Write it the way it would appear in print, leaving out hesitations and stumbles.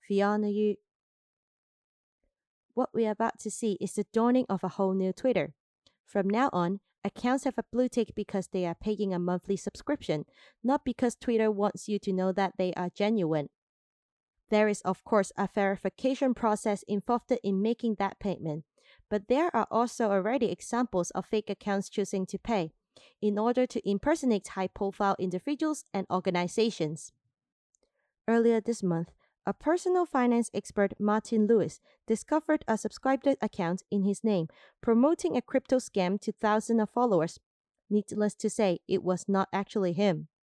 Fiona Yu. What we're about to see is the dawning of a whole new Twitter. From now on, accounts have a blue tick because they are paying a monthly subscription, not because Twitter wants you to know that they are genuine. There is, of course, a verification process involved in making that payment, but there are also already examples of fake accounts choosing to pay in order to impersonate high profile individuals and organizations. Earlier this month, a personal finance expert, Martin Lewis, discovered a subscribed account in his name promoting a crypto scam to thousands of followers. Needless to say, it was not actually him.